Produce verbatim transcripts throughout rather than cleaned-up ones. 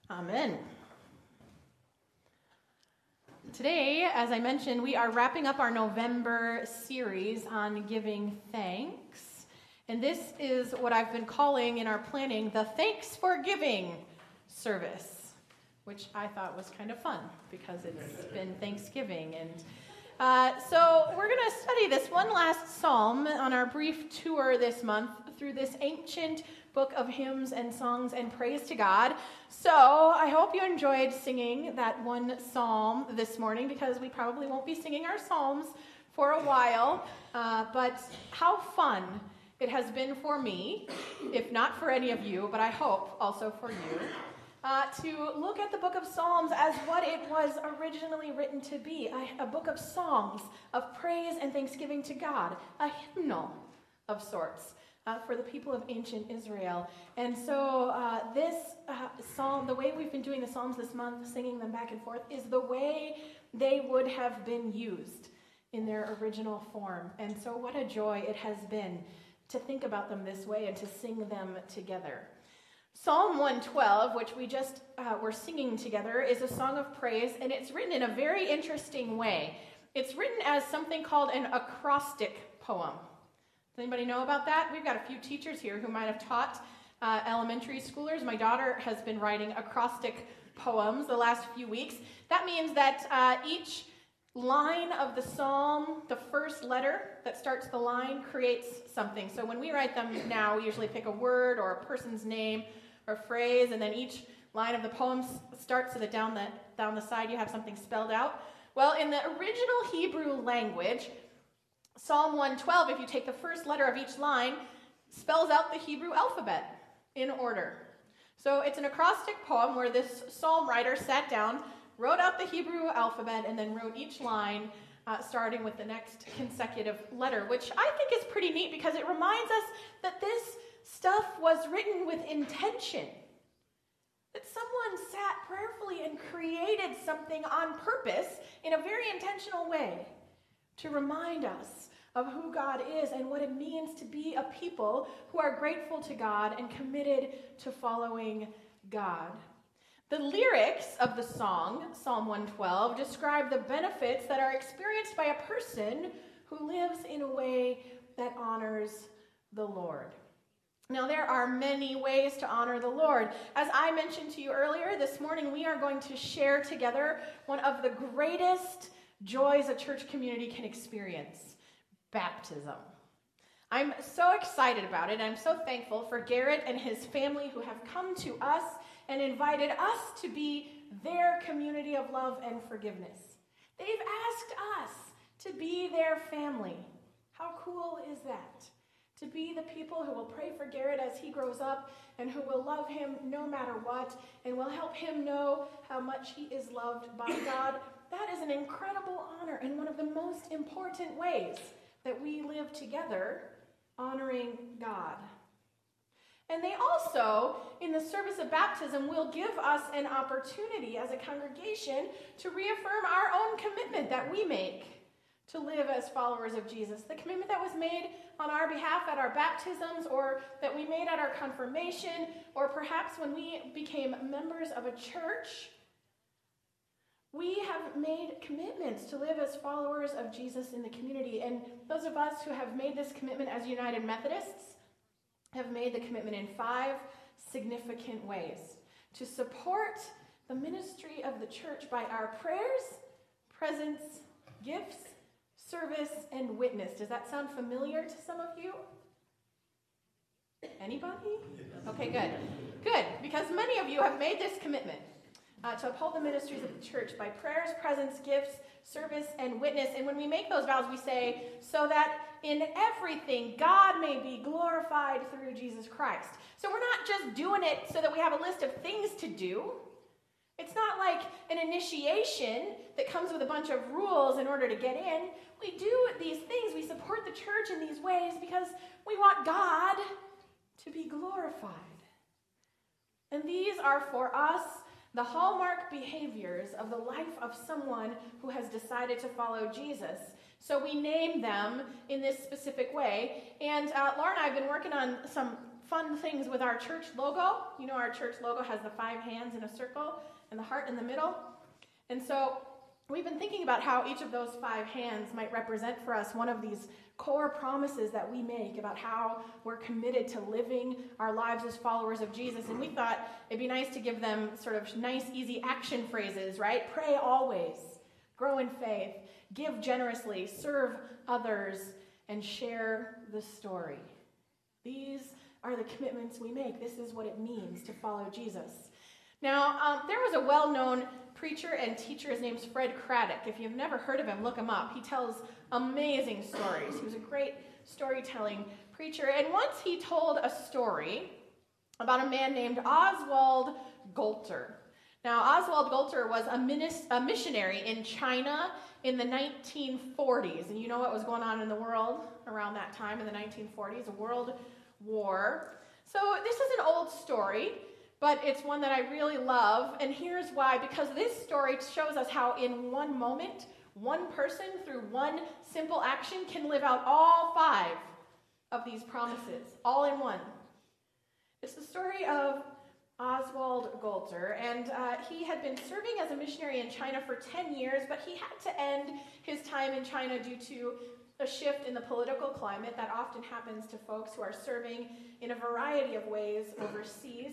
Amen. Today, as I mentioned, we are wrapping up our November series on giving thanks. And this is what I've been calling in our planning the Thanks for Giving service, which I thought was kind of fun because it's been Thanksgiving. And uh, so we're going to study this one last psalm on our brief tour this month through this ancient book of hymns and songs and praise to God. So I hope you enjoyed singing that one psalm this morning, because we probably won't be singing our psalms for a while. Uh, but how fun it has been for me, if not for any of you, but I hope also for you, uh, to look at the book of Psalms as what it was originally written to be, a, a book of songs of praise and thanksgiving to God, a hymnal of sorts. Uh, for the people of ancient Israel. And so uh, this uh, psalm, the way we've been doing the Psalms this month, singing them back and forth, is the way they would have been used in their original form. And so what a joy it has been to think about them this way and to sing them together. Psalm one twelve, which we just uh, were singing together, is a song of praise, and it's written in a very interesting way. It's written as something called an acrostic poem. Does anybody know about that? We've got a few teachers here who might have taught uh, elementary schoolers. My daughter has been writing acrostic poems the last few weeks. That means that uh, each line of the psalm, the first letter that starts the line, creates something. So when we write them now, we usually pick a word or a person's name or phrase, and then each line of the poem starts so that down the, down the side you have something spelled out. Well, in the original Hebrew language, Psalm one twelve, if you take the first letter of each line, spells out the Hebrew alphabet in order. So it's an acrostic poem where this psalm writer sat down, wrote out the Hebrew alphabet, and then wrote each line uh, starting with the next consecutive letter, which I think is pretty neat because it reminds us that this stuff was written with intention. That someone sat prayerfully and created something on purpose in a very intentional way to remind us of who God is and what it means to be a people who are grateful to God and committed to following God. The lyrics of the song, Psalm one twelve, describe the benefits that are experienced by a person who lives in a way that honors the Lord. Now, there are many ways to honor the Lord. As I mentioned to you earlier, this morning we are going to share together one of the greatest joys a church community can experience: baptism. I'm so excited about it. I'm so thankful for Garrett and his family who have come to us and invited us to be their community of love and forgiveness. They've asked us to be their family. How cool is that? To be the people who will pray for Garrett as he grows up and who will love him no matter what and will help him know how much he is loved by God. That is an incredible honor and one of the most important ways that we live together, honoring God. And they also, in the service of baptism, will give us an opportunity as a congregation to reaffirm our own commitment that we make to live as followers of Jesus. The commitment that was made on our behalf at our baptisms, or that we made at our confirmation, or perhaps when we became members of a church. We have made commitments to live as followers of Jesus in the community. And those of us who have made this commitment as United Methodists have made the commitment in five significant ways to support the ministry of the church by our prayers, presence, gifts, service, and witness. Does that sound familiar to some of you? Anybody? Okay, good. Good, because many of you have made this commitment. Uh, to uphold the ministries of the church by prayers, presence, gifts, service, and witness. And when we make those vows, we say, so that in everything God may be glorified through Jesus Christ. So we're not just doing it so that we have a list of things to do. It's not like an initiation that comes with a bunch of rules in order to get in. We do these things, we support the church in these ways because we want God to be glorified. And these are for us the hallmark behaviors of the life of someone who has decided to follow Jesus. So we name them in this specific way. And uh, Laura and I have been working on some fun things with our church logo. You know, our church logo has the five hands in a circle and the heart in the middle. And so we've been thinking about how each of those five hands might represent for us one of these core promises that we make about how we're committed to living our lives as followers of Jesus. And we thought it'd be nice to give them sort of nice, easy action phrases, right? Pray always, grow in faith, give generously, serve others, and share the story. These are the commitments we make. This is what it means to follow Jesus. Now, um, there was a well-known preacher and teacher. His name's Fred Craddock. If you've never heard of him, look him up. He tells amazing stories. He was a great storytelling preacher. And once he told a story about a man named Oswald Golter. Now, Oswald Golter was a, minis- a missionary in China in the nineteen forties. And you know what was going on in the world around that time in the nineteen forties? A world war. So this is an old story, but it's one that I really love. And here's why. Because this story shows us how in one moment, one person through one simple action can live out all five of these promises, all in one. It's the story of Oswald Golter, and uh, he had been serving as a missionary in China for ten years, but he had to end his time in China due to a shift in the political climate that often happens to folks who are serving in a variety of ways overseas.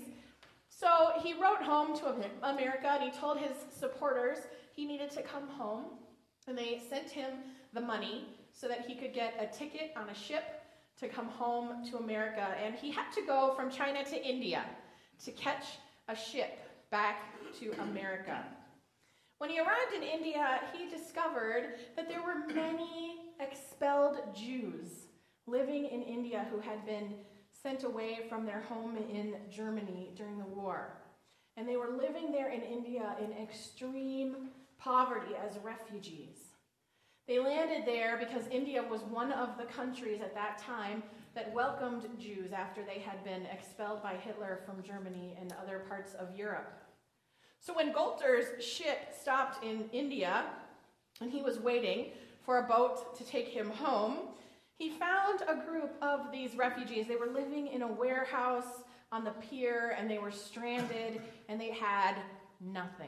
So he wrote home to America, and he told his supporters he needed to come home, and they sent him the money so that he could get a ticket on a ship to come home to America. And he had to go from China to India to catch a ship back to America. When he arrived in India, he discovered that there were many expelled Jews living in India who had been sent away from their home in Germany during the war. And they were living there in India in extreme poverty as refugees. They landed there because India was one of the countries at that time that welcomed Jews after they had been expelled by Hitler from Germany and other parts of Europe. So when Golter's ship stopped in India, and he was waiting for a boat to take him home, he found a group of these refugees. They were living in a warehouse on the pier, and they were stranded, and they had nothing.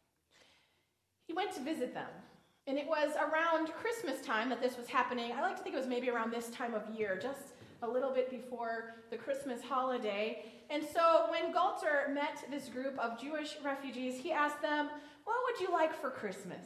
He went to visit them. And it was around Christmas time that this was happening. I like to think it was maybe around this time of year, just a little bit before the Christmas holiday. And so when Golter met this group of Jewish refugees, he asked them, "What would you like for Christmas?"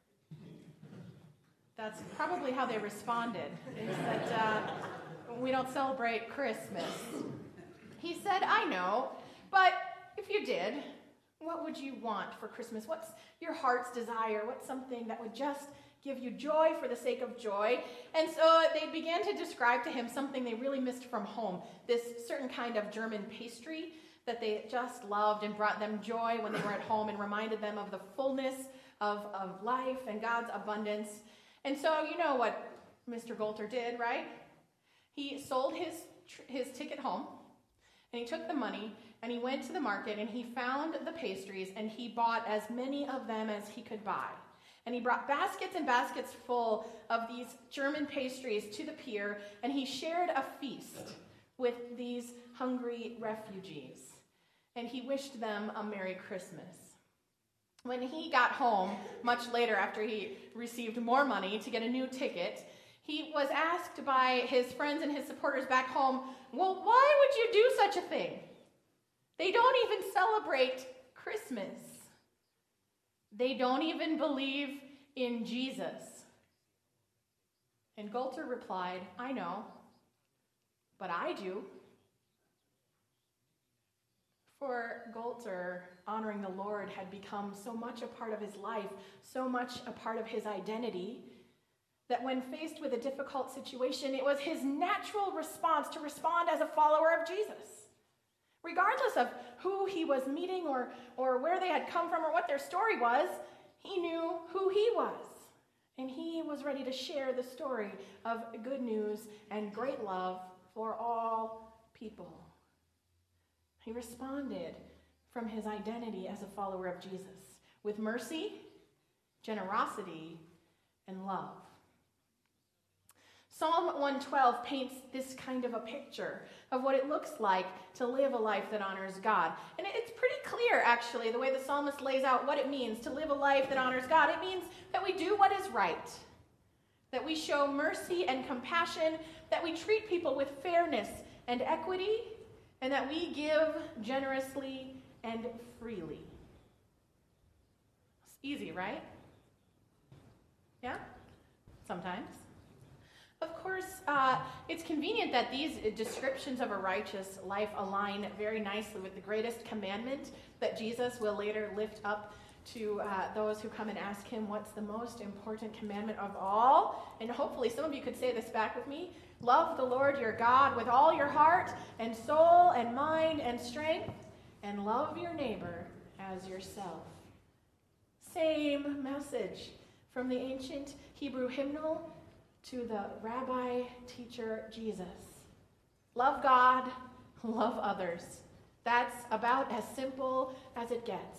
That's probably how they responded, is that uh, we don't celebrate Christmas. He said, "I know, but if you did, what would you want for Christmas? What's your heart's desire? What's something that would just give you joy for the sake of joy?" And so they began to describe to him something they really missed from home, this certain kind of German pastry that they just loved and brought them joy when they were at home and reminded them of the fullness of, of life and God's abundance. And so you know what Mister Golter did, right? He sold his his ticket home, and he took the money, and he went to the market, and he found the pastries, and he bought as many of them as he could buy. And he brought baskets and baskets full of these German pastries to the pier, and he shared a feast with these hungry refugees. And he wished them a Merry Christmas. When he got home, much later after he received more money to get a new ticket, he was asked by his friends and his supporters back home, "Well, why would you do such a thing? They don't even celebrate Christmas. They don't even believe in Jesus." And Golter replied, "I know, but I do." For Golter, honoring the Lord had become so much a part of his life, so much a part of his identity, that when faced with a difficult situation, it was his natural response to respond as a follower of Jesus. Regardless of who he was meeting or, or where they had come from or what their story was, he knew who he was. And he was ready to share the story of good news and great love for all people. He responded from his identity as a follower of Jesus with mercy, generosity, and love. Psalm one twelve paints this kind of a picture of what it looks like to live a life that honors God. And it's pretty clear, actually, the way the psalmist lays out what it means to live a life that honors God. It means that we do what is right, that we show mercy and compassion, that we treat people with fairness and equity, and that we give generously and freely. It's easy, right? Yeah? Sometimes. Of course, uh, it's convenient that these descriptions of a righteous life align very nicely with the greatest commandment that Jesus will later lift up to uh, those who come and ask him, what's the most important commandment of all? And hopefully some of you could say this back with me. Love the Lord your God with all your heart and soul and mind and strength, and love your neighbor as yourself. Same message from the ancient Hebrew hymnal to the rabbi teacher Jesus. Love God, love others. That's about as simple as it gets.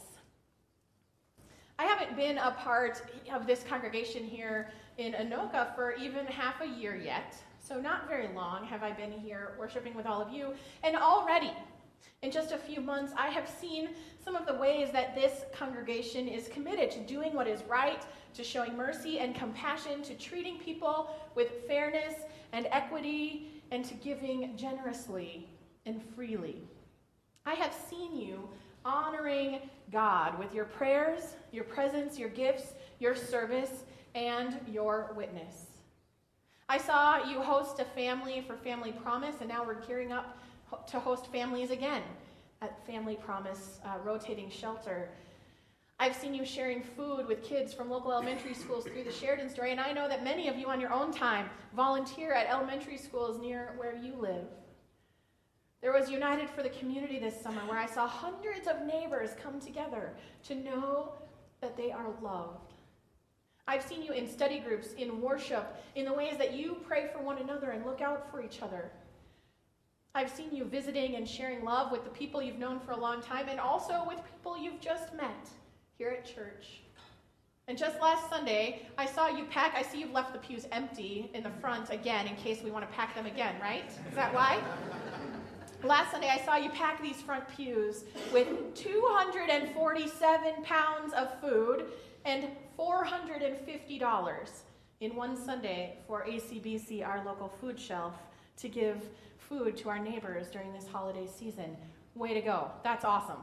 I haven't been a part of this congregation here in Anoka for even half a year yet, so not very long have I been here worshiping with all of you, and already, in just a few months, I have seen some of the ways that this congregation is committed to doing what is right, to showing mercy and compassion, to treating people with fairness and equity, and to giving generously and freely. I have seen you honoring God with your prayers, your presence, your gifts, your service, and your witness. I saw you host a family for Family Promise, and now we're gearing up to host families again at Family Promise uh, Rotating Shelter. I've seen you sharing food with kids from local elementary schools through the Sheridan Story, and I know that many of you on your own time volunteer at elementary schools near where you live. There was United for the Community this summer, where I saw hundreds of neighbors come together to know that they are loved. I've seen you in study groups, in worship, in the ways that you pray for one another and look out for each other. I've seen you visiting and sharing love with the people you've known for a long time, and also with people you've just met here at church. And just last Sunday, I saw you pack, I see you've left the pews empty in the front again in case we want to pack them again, right? Is that why? Last Sunday, I saw you pack these front pews with two hundred forty-seven pounds of food and four hundred fifty dollars in one Sunday for A C B C, our local food shelf, to give food to our neighbors during this holiday season. Way to go. That's awesome.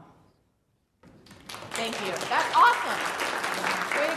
Thank you. That's awesome. Way to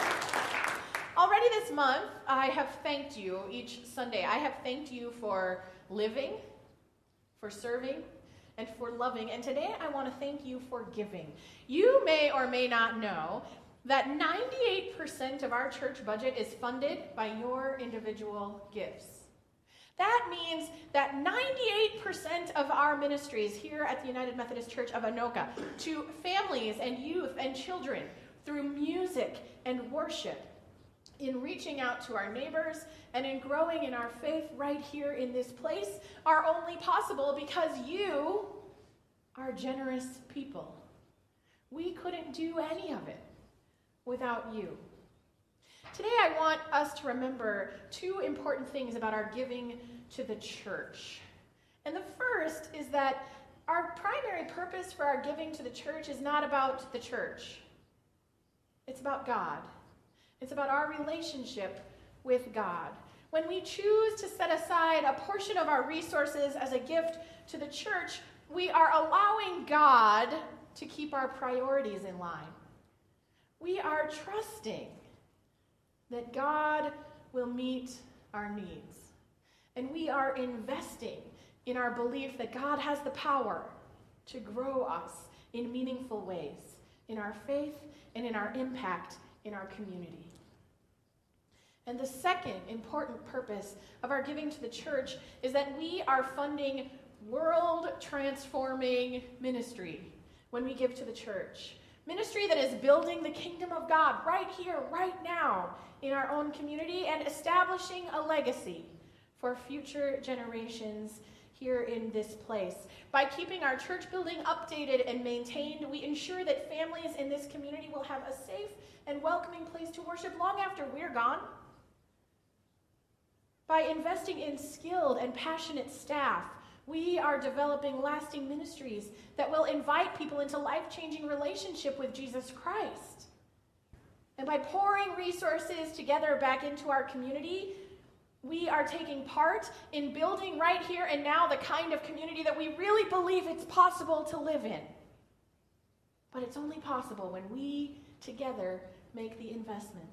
go. Already this month, I have thanked you each Sunday. I have thanked you for living, for serving, and for loving. And today I want to thank you for giving. You may or may not know that ninety-eight percent of our church budget is funded by your individual gifts. That means that ninety-eight percent of our ministries here at the United Methodist Church of Anoka, to families and youth and children, through music and worship, in reaching out to our neighbors, and in growing in our faith right here in this place, are only possible because you are generous people. We couldn't do any of it without you. Today I want us to remember two important things about our giving to the church. And the first is that our primary purpose for our giving to the church is not about the church. It's about God. It's about our relationship with God. When we choose to set aside a portion of our resources as a gift to the church, we are allowing God to keep our priorities in line. We are trusting that God will meet our needs. And we are investing in our belief that God has the power to grow us in meaningful ways, in our faith and in our impact in our community. And the second important purpose of our giving to the church is that we are funding world-transforming ministry when we give to the church. Ministry that is building the kingdom of God right here, right now, in our own community, and establishing a legacy for future generations here in this place. By keeping our church building updated and maintained, we ensure that families in this community will have a safe and welcoming place to worship long after we're gone. By investing in skilled and passionate staff, we are developing lasting ministries that will invite people into life-changing relationship with Jesus Christ. And by pouring resources together back into our community, we are taking part in building right here and now the kind of community that we really believe it's possible to live in. But it's only possible when we together make the investment.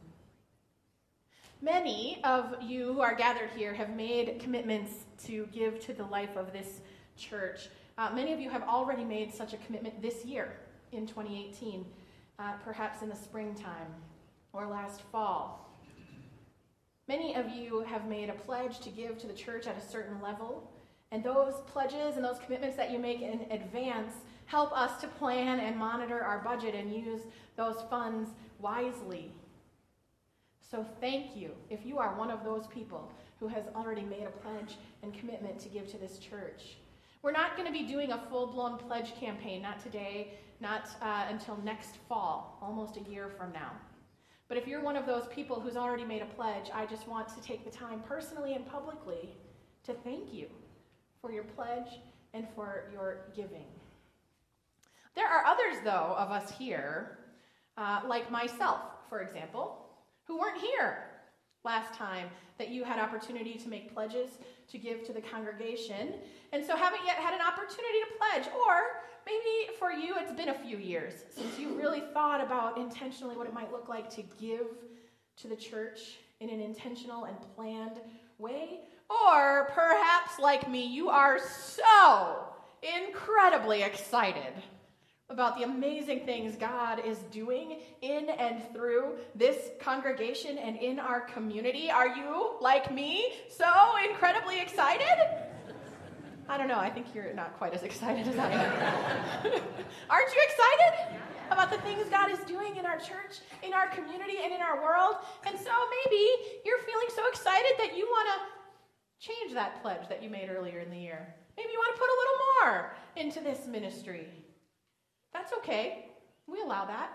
Many of you who are gathered here have made commitments to give to the life of this church. Uh, many of you have already made such a commitment this year in twenty eighteen, uh, perhaps in the springtime or last fall. Many of you have made a pledge to give to the church at a certain level, and those pledges and those commitments that you make in advance help us to plan and monitor our budget and use those funds wisely. So thank you if you are one of those people who has already made a pledge and commitment to give to this church. We're not going to be doing a full-blown pledge campaign, not today, not uh, until next fall, almost a year from now. But if you're one of those people who's already made a pledge, I just want to take the time personally and publicly to thank you for your pledge and for your giving. There are others, though, of us here, uh, like myself, for example, who weren't here last time that you had opportunity to make pledges to give to the congregation, and so haven't yet had an opportunity to pledge. Or maybe for you it's been a few years since you really thought about intentionally what it might look like to give to the church in an intentional and planned way. Or perhaps, like me, you are so incredibly excited about the amazing things God is doing in and through this congregation and in our community. Are you, like me, so incredibly excited? I don't know, I think you're not quite as excited as I am. Aren't you excited about the things God is doing in our church, in our community, and in our world? And so maybe you're feeling so excited that you want to change that pledge that you made earlier in the year. Maybe you want to put a little more into this ministry. That's okay. We allow that.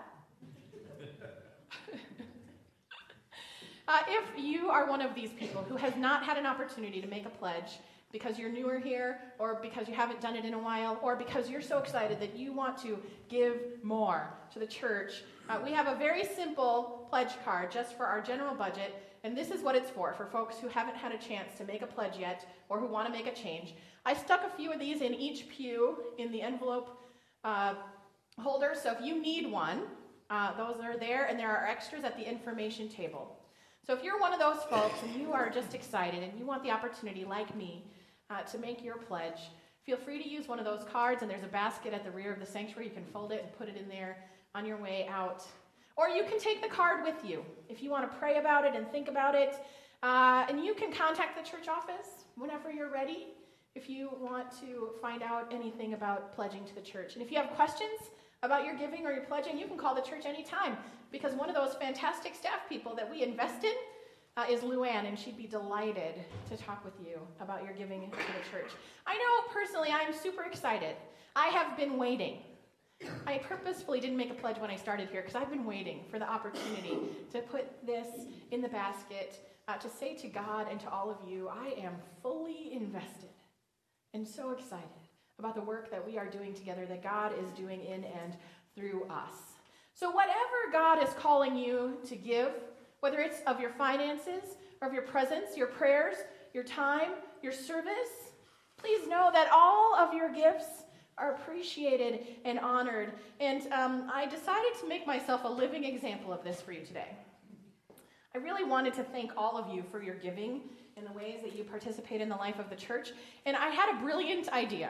uh, if you are one of these people who has not had an opportunity to make a pledge because you're newer here, or because you haven't done it in a while, or because you're so excited that you want to give more to the church, uh, we have a very simple pledge card just for our general budget, and this is what it's for, for folks who haven't had a chance to make a pledge yet or who want to make a change. I stuck a few of these in each pew in the envelope uh, holder, so if you need one, uh, those are there, and there are extras at the information table. So if you're one of those folks and you are just excited and you want the opportunity, like me, uh, to make your pledge, feel free to use one of those cards, and there's a basket at the rear of the sanctuary. You can fold it and put it in there on your way out. Or you can take the card with you if you want to pray about it and think about it, uh, and you can contact the church office whenever you're ready if you want to find out anything about pledging to the church. And if you have questions about your giving or your pledging, you can call the church anytime, because one of those fantastic staff people that we invest in uh, is Luann, and she'd be delighted to talk with you about your giving to the church. I know personally I'm super excited. I have been waiting. I purposefully didn't make a pledge when I started here because I've been waiting for the opportunity to put this in the basket, uh, to say to God and to all of you, I am fully invested and so excited about the work that we are doing together, that God is doing in and through us. So whatever God is calling you to give, whether it's of your finances or of your presence, your prayers, your time, your service, please know that all of your gifts are appreciated and honored. And um, I decided to make myself a living example of this for you today. I really wanted to thank all of you for your giving and the ways that you participate in the life of the church. And I had a brilliant idea.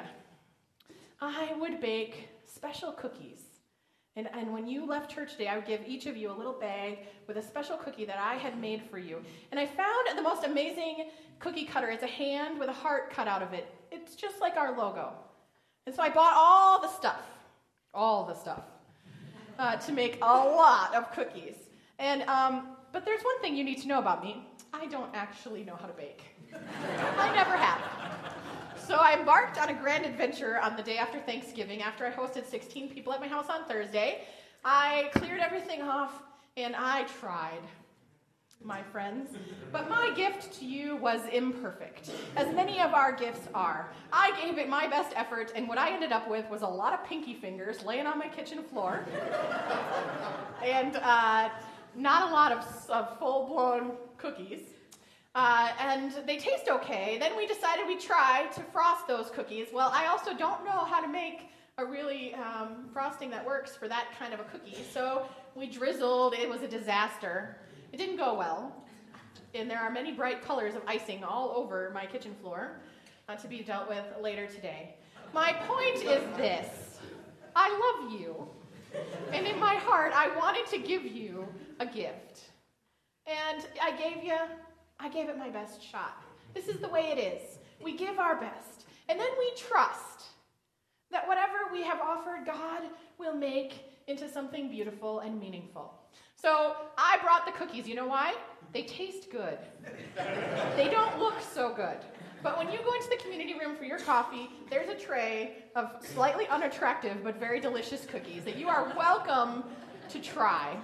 I would bake special cookies. And, and when you left church today, I would give each of you a little bag with a special cookie that I had made for you. And I found the most amazing cookie cutter. It's a hand with a heart cut out of it. It's just like our logo. And so I bought all the stuff, all the stuff, uh, to make a lot of cookies. And um, but there's one thing you need to know about me. I don't actually know how to bake. I never have. So I embarked on a grand adventure on the day after Thanksgiving, after I hosted sixteen people at my house on Thursday. I cleared everything off, and I tried. my friends. But my gift to you was imperfect, as many of our gifts are. I gave it my best effort, and what I ended up with was a lot of pinky fingers laying on my kitchen floor, and uh, not a lot of, of full-blown cookies. Uh, and they taste okay. Then we decided we'd try to frost those cookies. Well, I also don't know how to make a really um, frosting that works for that kind of a cookie. So we drizzled. It was a disaster. It didn't go well. And there are many bright colors of icing all over my kitchen floor uh, to be dealt with later today. My point is this. I love you. And in my heart, I wanted to give you a gift. And I gave you, I gave it my best shot. This is the way it is. We give our best. And then we trust that whatever we have offered, God will make into something beautiful and meaningful. So I brought the cookies. You know why? They taste good. They don't look so good. But when you go into the community room for your coffee, there's a tray of slightly unattractive but very delicious cookies that you are welcome to try.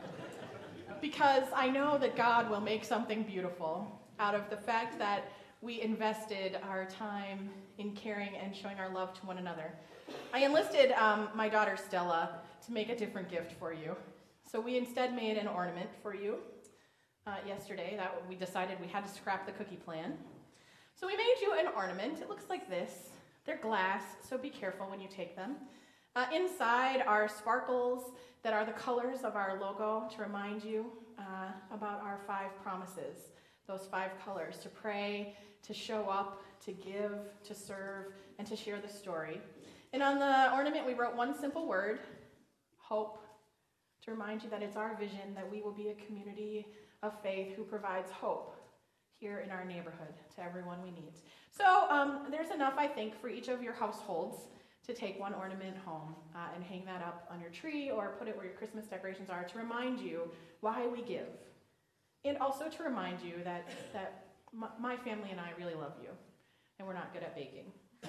Because I know that God will make something beautiful out of the fact that we invested our time in caring and showing our love to one another. I enlisted um, my daughter Stella to make a different gift for you. So we instead made an ornament for you uh, yesterday. That we decided we had to scrap the cookie plan. So we made you an ornament. It looks like this. They're glass, so be careful when you take them. Uh, inside are sparkles that are the colors of our logo to remind you uh, about our five promises. Those five colors: to pray, to show up, to give, to serve, and to share the story. And on the ornament we wrote one simple word: hope, to remind you that it's our vision that we will be a community of faith who provides hope here in our neighborhood to everyone we need. So um, there's enough, I think, for each of your households to take one ornament home uh, and hang that up on your tree or put it where your Christmas decorations are to remind you why we give. And also to remind you that, that my, my family and I really love you, and we're not good at baking.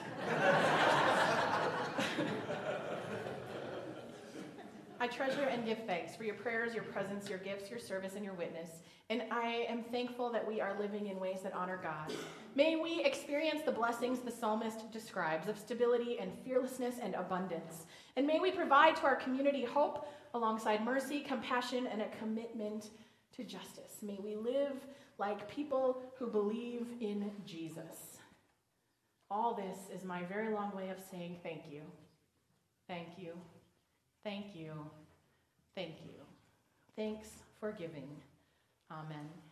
I treasure and give thanks for your prayers, your presence, your gifts, your service, and your witness. And I am thankful that we are living in ways that honor God. May we experience the blessings the psalmist describes of stability and fearlessness and abundance. And may we provide to our community hope alongside mercy, compassion, and a commitment to justice. May we live like people who believe in Jesus. All this is my very long way of saying thank you. Thank you. Thank you. Thank you. Thanks for giving. Amen.